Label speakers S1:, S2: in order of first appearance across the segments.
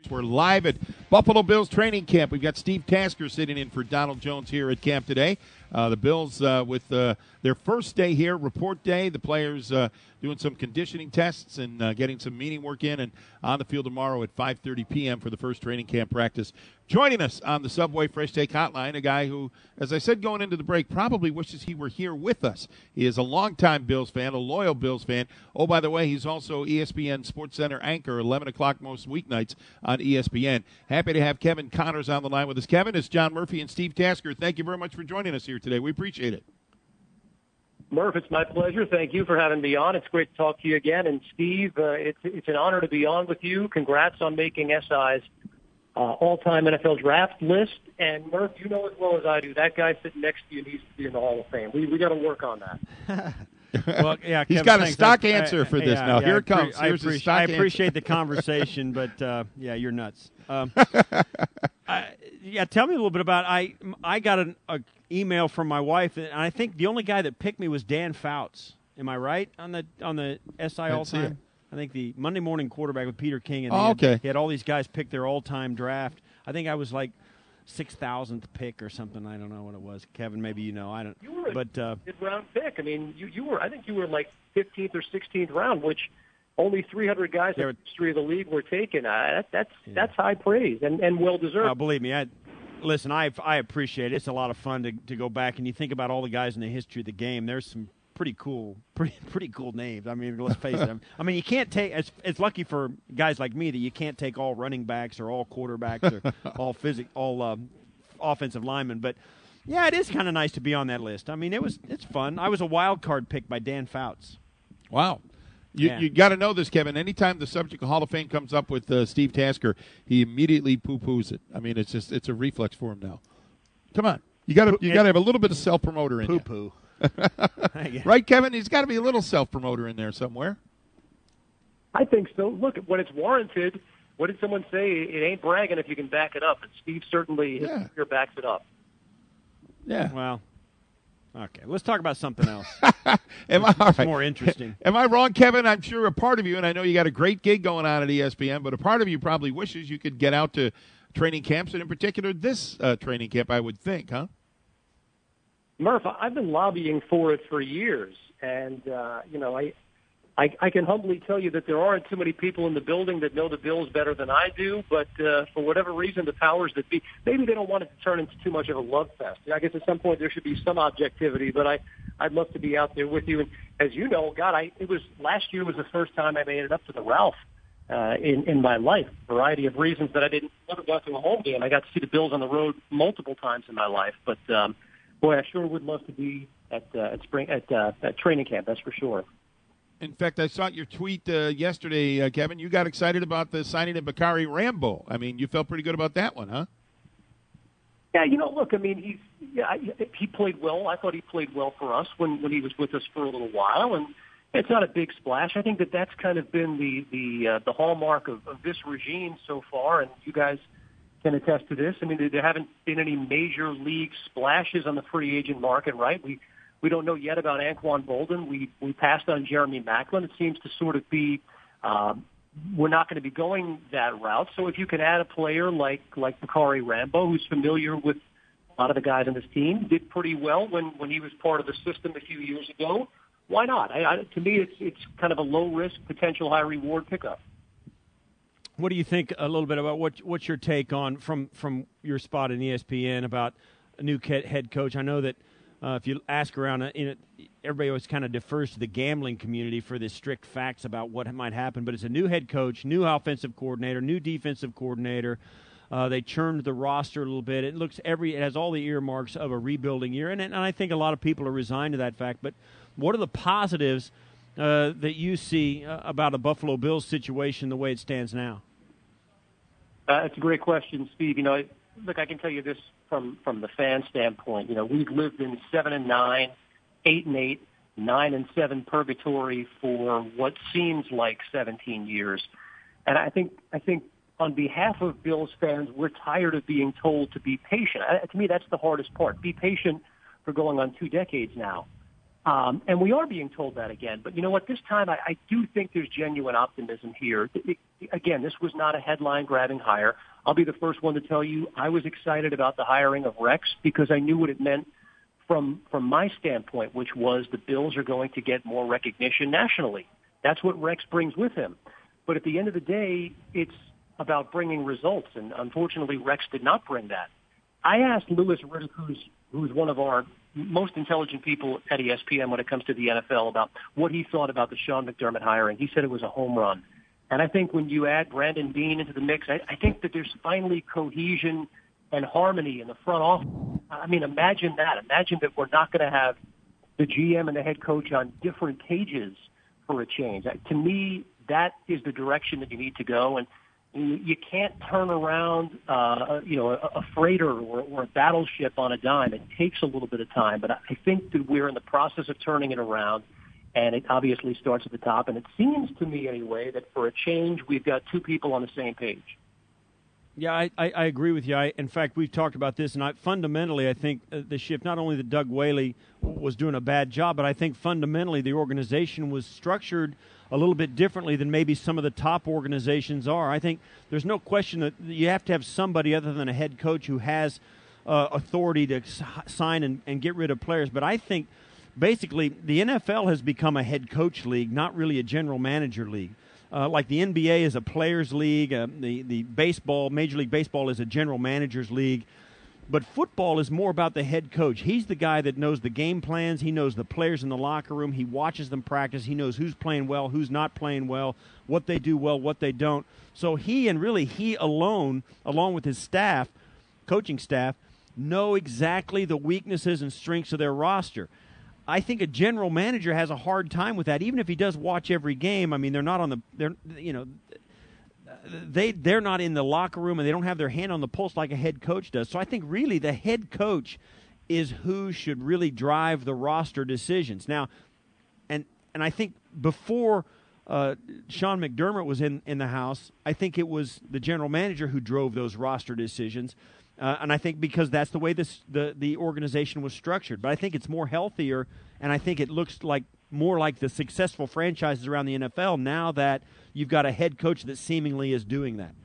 S1: We're live at Buffalo Bills training camp. We've got Steve Tasker sitting in for Donald Jones here at camp today. The Bills with their first day here, report day. The players doing some conditioning tests and getting some meeting work in, and on the field tomorrow at 5:30 p.m. for the first training camp practice. Joining us on the Subway Fresh Take Hotline, a guy who, as I said going into the break, probably wishes he were here with us. He is a longtime Bills fan, a loyal Bills fan. Oh, by the way, he's also ESPN SportsCenter anchor, 11 o'clock most weeknights on ESPN. Happy to have Kevin Connors on the line with us. Kevin, it's John Murphy and Steve Tasker. Thank you very much for joining us here today. We appreciate it.
S2: Murph, it's my pleasure. Thank you for having me on. It's great to talk to you again. And Steve, it's an honor to be on with you. Congrats on making SI's all-time NFL draft list. And Murph, you know as well as I do, that guy sitting next to you needs to be in the Hall of Fame. We got to work on that.
S3: Well, yeah,
S1: he's
S3: Kevin,
S1: got a stock answer for this now. Here it comes.
S3: I appreciate the conversation, but yeah, you're nuts. Tell me a little bit about. I got an email from my wife, and I think the only guy that picked me was Dan Fouts. Am I right on the SI all time? I think the Monday morning quarterback with Peter King, and he had all these guys pick their all-time draft. I think I was like 6,000th pick or something. I don't know what it was. Kevin, maybe you know. I don't.
S2: You were a mid-round pick. I mean, you were. I think you were like 15th or 16th round, which only 300 guys in the history of the league were taken. That's high praise and well deserved.
S3: Believe me, listen. I appreciate it. It's a lot of fun to go back and you think about all the guys in the history of the game. There's some pretty cool names. I mean, let's face it. I mean, you can't take. It's lucky for guys like me that you can't take all running backs or all quarterbacks or all offensive linemen. But yeah, it is kind of nice to be on that list. I mean, it's fun. I was a wild card pick by Dan Fouts.
S1: Wow. You got to know this, Kevin. Anytime the subject of Hall of Fame comes up with Steve Tasker, he immediately poo-poos it. I mean, it's a reflex for him now. Come on, you got to have a little bit of self-promoter in
S3: poo-poo.
S1: Right, Kevin? He's got to be a little self-promoter in there somewhere.
S2: I think so. Look, when it's warranted, what did someone say? It ain't bragging if you can back it up. And Steve certainly here backs it up.
S1: Yeah.
S3: Well, okay. Let's talk about something else.
S1: It's
S3: more interesting.
S1: Am I wrong, Kevin? I'm sure a part of you, and I know you got a great gig going on at ESPN, but a part of you probably wishes you could get out to training camps, and in particular this training camp, I would think, huh?
S2: Murph, I've been lobbying for it for years, and I can humbly tell you that there aren't too many people in the building that know the Bills better than I do, but for whatever reason, the powers that be, maybe they don't want it to turn into too much of a love fest. I guess at some point there should be some objectivity, but I'd love to be out there with you. And as you know, last year was the first time I made it up to the Ralph in my life. A variety of reasons that I never got to a home game. I got to see the Bills on the road multiple times in my life, but boy, I sure would love to be at training camp. That's for sure.
S1: In fact, I saw your tweet yesterday, Kevin. You got excited about the signing of Bakari Rambo. I mean, you felt pretty good about that one, huh?
S2: Yeah, look, I mean, he played well. I thought he played well for us when he was with us for a little while, and it's not a big splash. I think that's kind of been the hallmark of this regime so far, and you guys can attest to this. I mean, there haven't been any major league splashes on the free agent market, right? We don't know yet about Anquan Bolden. We passed on Jeremy Maclin. It seems to sort of be we're not going to be going that route. So if you can add a player like Bakari Rambo, who's familiar with a lot of the guys on this team, did pretty well when he was part of the system a few years ago, why not? To me, it's kind of a low-risk, potential high-reward pickup.
S3: What do you think a little bit about what's your take on from your spot in ESPN about a new head coach? I know that if you ask around, everybody always kind of defers to the gambling community for the strict facts about what might happen. But it's a new head coach, new offensive coordinator, new defensive coordinator. They churned the roster a little bit. It has all the earmarks of a rebuilding year, and I think a lot of people are resigned to that fact. But what are the positives that you see about a Buffalo Bills situation the way it stands now?
S2: That's a great question, Steve. Look, I can tell you this from the fan standpoint. We've lived in 7-9, 8-8, 9-7 purgatory for what seems like 17 years, and I think on behalf of Bills fans, we're tired of being told to be patient. To me, that's the hardest part. Be patient for going on 2 decades now. And we are being told that again. But you know what? This time I do think there's genuine optimism here. Again, this was not a headline-grabbing hire. I'll be the first one to tell you I was excited about the hiring of Rex because I knew what it meant from my standpoint, which was the Bills are going to get more recognition nationally. That's what Rex brings with him. But at the end of the day, it's about bringing results. And unfortunately, Rex did not bring that. I asked Louis Riddick, who's one of our most intelligent people at ESPN when it comes to the NFL, about what he thought about the Sean McDermott hiring. He said it was a home run. And I think when you add Brandon Beane into the mix, I think that there's finally cohesion and harmony in the front office. I mean, imagine that. Imagine that we're not going to have the GM and the head coach on different pages for a change. To me, that is the direction that you need to go. And you can't turn around, a freighter or a battleship on a dime. It takes a little bit of time, but I think that we're in the process of turning it around, and it obviously starts at the top. And it seems to me, anyway, that for a change, we've got two people on the same page.
S3: Yeah, I agree with you. In fact, we've talked about this, and fundamentally, I think the shift, not only that Doug Whaley was doing a bad job, but I think fundamentally the organization was structured a little bit differently than maybe some of the top organizations are. I think there's no question that you have to have somebody other than a head coach who has authority to sign and get rid of players. But I think basically the NFL has become a head coach league, not really a general manager league. Like the NBA is a players league, the baseball, Major League Baseball is a general managers league. But football is more about the head coach. He's the guy that knows the game plans. He knows the players in the locker room. He watches them practice. He knows who's playing well, who's not playing well, what they do well, what they don't. So he alone, along with his staff, coaching staff, know exactly the weaknesses and strengths of their roster. I think a general manager has a hard time with that, even if he does watch every game. I mean, they're not they're not in the locker room and they don't have their hand on the pulse like a head coach does. So I think really the head coach is who should really drive the roster decisions. Now, and I think before Sean McDermott was in the house, I think it was the general manager who drove those roster decisions. And I think because that's the way the organization was structured. But I think it's more healthier, and I think it looks like more like the successful franchises around the NFL now that you've got a head coach that seemingly is doing that.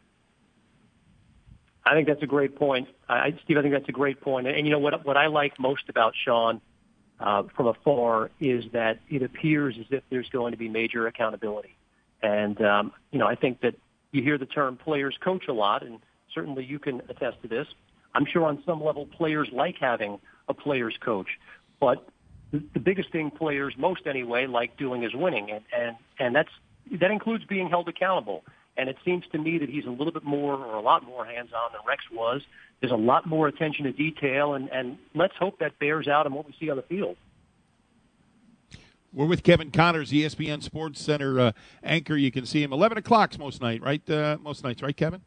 S2: I think that's a great point. Steve, I think that's a great point. And you know what I like most about Sean from afar is that it appears as if there's going to be major accountability. And, I think that you hear the term players coach a lot, and certainly you can attest to this. I'm sure on some level players like having a players coach. But the biggest thing players, most anyway, like doing is winning. And that includes being held accountable. And it seems to me that he's a little bit more or a lot more hands-on than Rex was. There's a lot more attention to detail, and let's hope that bears out in what we see on the field.
S1: We're with Kevin Connors, ESPN Sports Center anchor. You can see him 11 o'clock most nights, right, Kevin?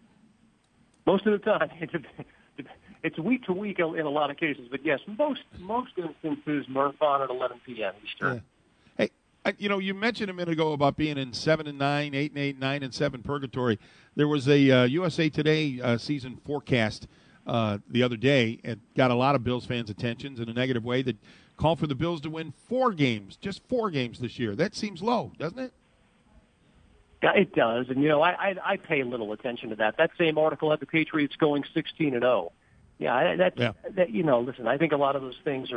S2: Most of the time. It's week to week in a lot of cases, but yes, most instances, Murph on at 11 p.m. Eastern.
S1: Yeah. Hey, you mentioned a minute ago about being in 7-9, 8-8, 9-7 purgatory. There was a USA Today season forecast the other day, and got a lot of Bills fans' attentions in a negative way, that called for the Bills to win 4 games, just 4 games this year. That seems low, doesn't it?
S2: Yeah, it does, and I pay little attention to that. That same article had the Patriots going 16-0. Yeah, listen, I think a lot of those things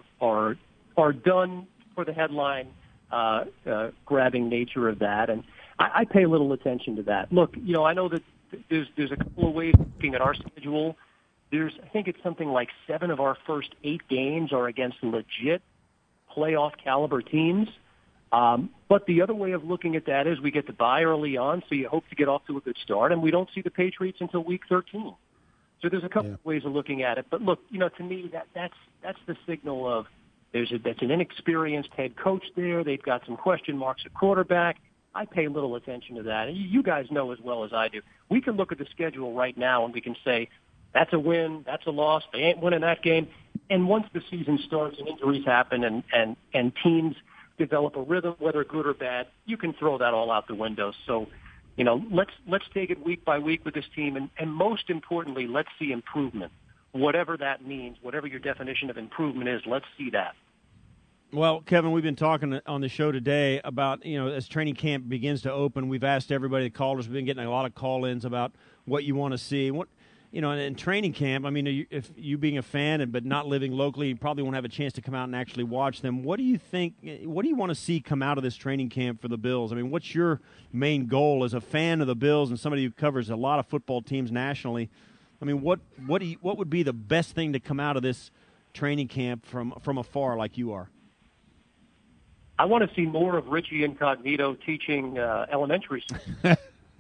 S2: are done for the headline grabbing nature of that, and I pay little attention to that. Look, I know that there's a couple of ways of looking at our schedule. I think it's something like 7 of our first 8 games are against legit playoff caliber teams. But the other way of looking at that is we get to bye early on, so you hope to get off to a good start, and we don't see the Patriots until week 13. So there's a couple of ways of looking at it. But look, to me, that's the signal of that's an inexperienced head coach there. They've got some question marks at quarterback. I pay little attention to that. And you guys know as well as I do. We can look at the schedule right now and we can say, that's a win, that's a loss, they ain't winning that game. And once the season starts and injuries happen and teams develop a rhythm, whether good or bad, you can throw that all out the window. So, let's take it week by week with this team, and most importantly, let's see improvement. Whatever that means, whatever your definition of improvement is, let's see that.
S3: Well, Kevin, we've been talking on the show today about, as training camp begins to open, we've asked everybody, the callers, we've been getting a lot of call-ins about what you want to see. What, in training camp, I mean, if you being a fan but not living locally, you probably won't have a chance to come out and actually watch them. What do you think, what do you want to see come out of this training camp for the Bills? I mean, what's your main goal as a fan of the Bills and somebody who covers a lot of football teams nationally? I mean, what would be the best thing to come out of this training camp from afar like you are?
S2: I want to see more of Richie Incognito teaching elementary school.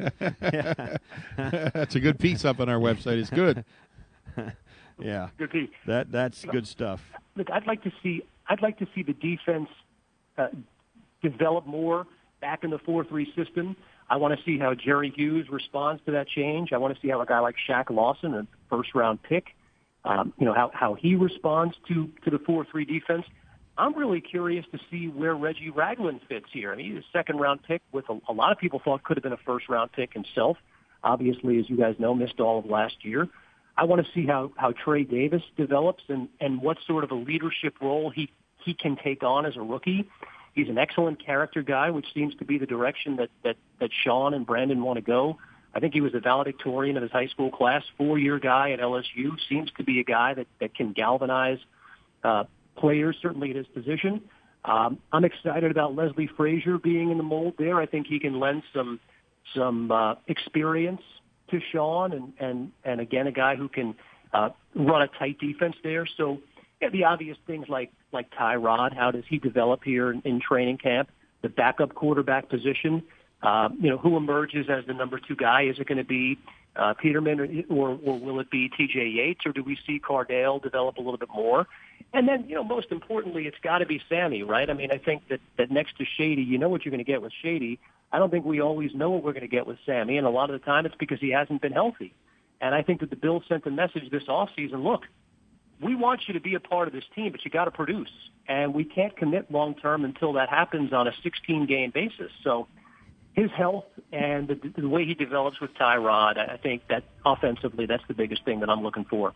S1: That's a good piece up on our website. It's good.
S3: Yeah,
S2: good piece.
S3: That's good stuff.
S2: Look, I'd like to see the defense develop more back in the 4-3 system. I want to see how Jerry Hughes responds to that change. I want to see how a guy like Shaq Lawson, a first-round pick, how he responds to the 4-3 defense. I'm really curious to see where Reggie Ragland fits here. I mean, he's a second-round pick with a lot of people thought could have been a first-round pick himself. Obviously, as you guys know, missed all of last year. I want to see how Trey Davis develops and what sort of a leadership role he can take on as a rookie. He's an excellent character guy, which seems to be the direction that Sean and Brandon want to go. I think he was a valedictorian of his high school class, 4-year guy at LSU. Seems to be a guy that can galvanize players, certainly at his position. I'm excited about Leslie Frazier being in the mold there. I think he can lend some experience to Sean and again, a guy who can run a tight defense there. So yeah, the obvious things like Tyrod, how does he develop here in training camp? The backup quarterback position, who emerges as the number 2 guy? Is it going to be Peterman or will it be TJ Yates, or do we see Cardale develop a little bit more? And then, most importantly, it's got to be Sammy, right? I mean, I think that next to Shady, you know what you're going to get with Shady. I don't think we always know what we're going to get with Sammy, and a lot of the time it's because he hasn't been healthy. And I think that the Bills sent a message this offseason, look, we want you to be a part of this team, but you got to produce. And we can't commit long-term until that happens on a 16-game basis. So his health and the way he develops with Tyrod, I think that offensively, that's the biggest thing that I'm looking for.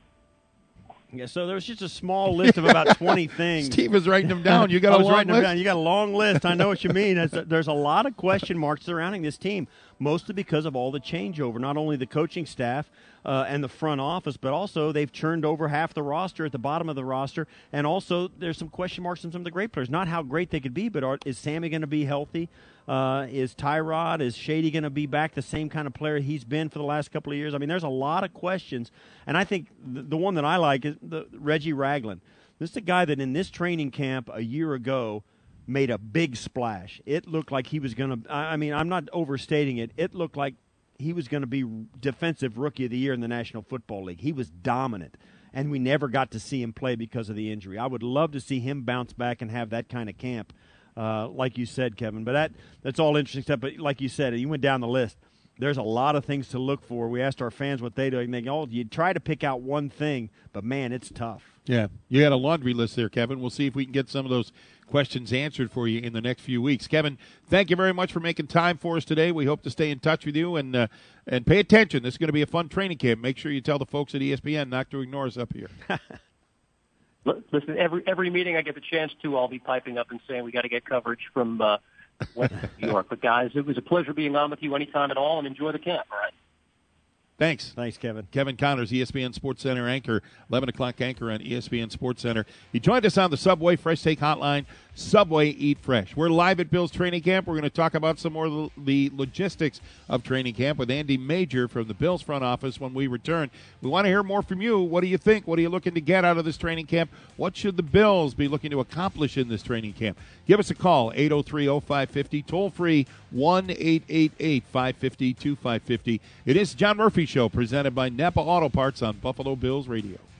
S3: Yeah, so there was just a small list of about 20 things.
S1: Steve was writing them down. You got a long list?
S3: Them down. You got a long list. I know what you mean. There's a lot of question marks surrounding this team, mostly because of all the changeover, not only the coaching staff and the front office, but also they've churned over half the roster at the bottom of the roster, and also there's some question marks on some of the great players. Not how great they could be, but is Sammy going to be healthy? Is Tyrod, is Shady going to be back the same kind of player he's been for the last couple of years? I mean, there's a lot of questions, and I think the one that I like is Reggie Ragland. This is a guy that in this training camp a year ago made a big splash. It looked like he was going to – I mean, I'm not overstating it. It looked like he was going to be Defensive Rookie of the Year in the National Football League. He was dominant, and we never got to see him play because of the injury. I would love to see him bounce back and have that kind of camp. Like you said, Kevin. But that's all interesting stuff. But like you said, you went down the list. There's a lot of things to look for. We asked our fans what they do, and they go, you try to pick out one thing, but, man, it's tough.
S1: Yeah, you got a laundry list there, Kevin. We'll see if we can get some of those questions answered for you in the next few weeks. Kevin, thank you very much for making time for us today. We hope to stay in touch with you and pay attention. This is going to be a fun training camp. Make sure you tell the folks at ESPN not to ignore us up here.
S2: Listen, every meeting I get the chance to, I'll be piping up and saying we got to get coverage from West New York. But, guys, it was a pleasure being on with you anytime at all, and enjoy the camp, all right?
S1: Thanks.
S3: Thanks, Kevin.
S1: Kevin Connors, ESPN Sports Center anchor, 11 o'clock anchor on ESPN Sports Center. He joined us on the Subway Fresh Take Hotline, Subway Eat Fresh. We're live at Bill's training camp. We're going to talk about some more of the logistics of training camp with Andy Major from the Bills front office when we return. We want to hear more from you. What do you think? What are you looking to get out of this training camp? What should the Bills be looking to accomplish in this training camp? Give us a call, 803-0550, toll-free, 1-888-550-2550. It is John Murphy Show, presented by Napa Auto Parts on Buffalo Bills Radio.